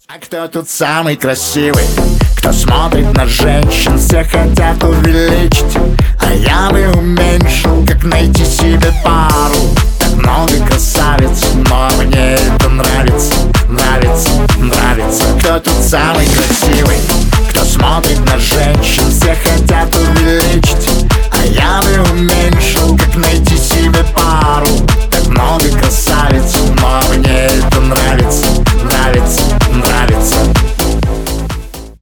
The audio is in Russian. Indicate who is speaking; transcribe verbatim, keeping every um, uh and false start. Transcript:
Speaker 1: А кто тут самый красивый? Кто смотрит на женщин, все хотят увеличить. А я бы уменьшил, как найти себе пару. Так много красавиц, но мне это нравится, нравится, нравится. Кто тут самый красивый? Кто смотрит на женщин, все хотят увеличить. А я бы уменьшил, как найти себе пару.